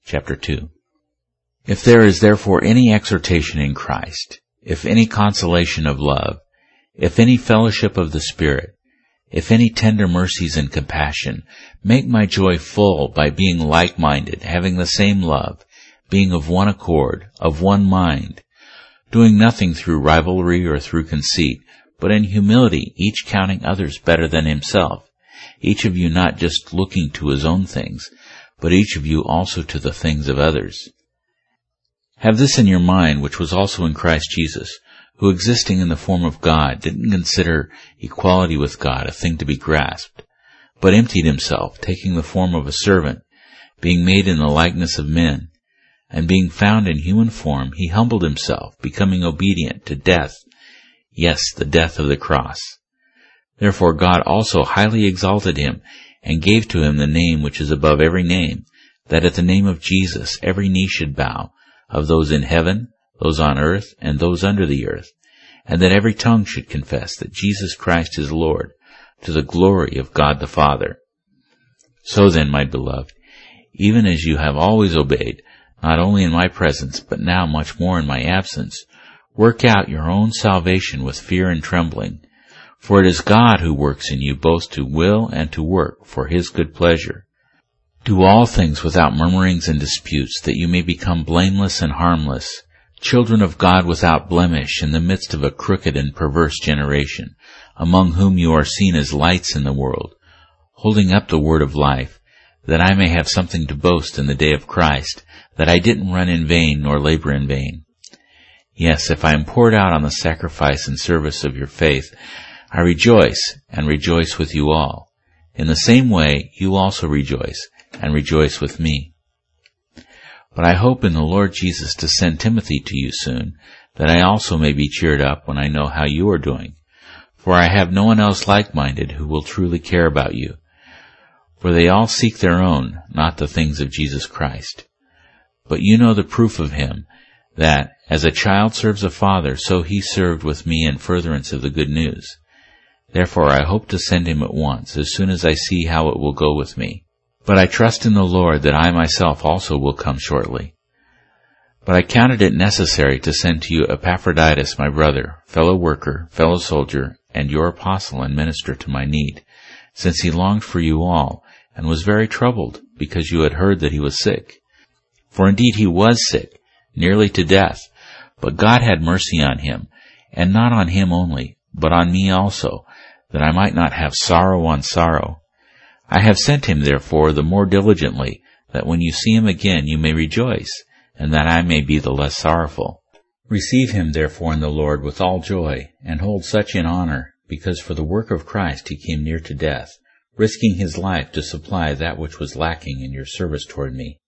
Chapter 2. If there is therefore any exhortation in Christ, if any consolation of love, if any fellowship of the Spirit, if any tender mercies and compassion, make my joy full by being like-minded, having the same love, being of one accord, of one mind, doing nothing through rivalry or through conceit, but in humility each counting others better than himself, each of you not just looking to his own things, but each of you also to the things of others. Have this in your mind, which was also in Christ Jesus, who existing in the form of God didn't consider equality with God a thing to be grasped, but emptied himself, taking the form of a servant, being made in the likeness of men, and being found in human form, he humbled himself, becoming obedient to death, yes, the death of the cross. Therefore God also highly exalted him, and gave to him the name which is above every name, that at the name of Jesus every knee should bow, of those in heaven, those on earth, and those under the earth, and that every tongue should confess that Jesus Christ is Lord, to the glory of God the Father. So then, my beloved, even as you have always obeyed, not only in my presence, but now much more in my absence, work out your own salvation with fear and trembling. For it is God who works in you both to will and to work for his good pleasure. Do all things without murmurings and disputes, that you may become blameless and harmless, children of God without blemish in the midst of a crooked and perverse generation, among whom you are seen as lights in the world, holding up the word of life, that I may have something to boast in the day of Christ, that I didn't run in vain nor labor in vain. Yes, if I am poured out on the sacrifice and service of your faith, I rejoice, and rejoice with you all. In the same way, you also rejoice, and rejoice with me. But I hope in the Lord Jesus to send Timothy to you soon, that I also may be cheered up when I know how you are doing. For I have no one else like-minded who will truly care about you. For they all seek their own, not the things of Jesus Christ. But you know the proof of him, that, as a child serves a father, so he served with me in furtherance of the good news. Therefore I hope to send him at once, as soon as I see how it will go with me. But I trust in the Lord that I myself also will come shortly. But I counted it necessary to send to you Epaphroditus, my brother, fellow worker, fellow soldier, and your apostle and minister to my need, since he longed for you all, and was very troubled, because you had heard that he was sick. For indeed he was sick, nearly to death, but God had mercy on him, and not on him only, but on me also, that I might not have sorrow on sorrow. I have sent him, therefore, the more diligently, that when you see him again you may rejoice, and that I may be the less sorrowful. Receive him, therefore, in the Lord with all joy, and hold such in honor, because for the work of Christ he came near to death, risking his life to supply that which was lacking in your service toward me.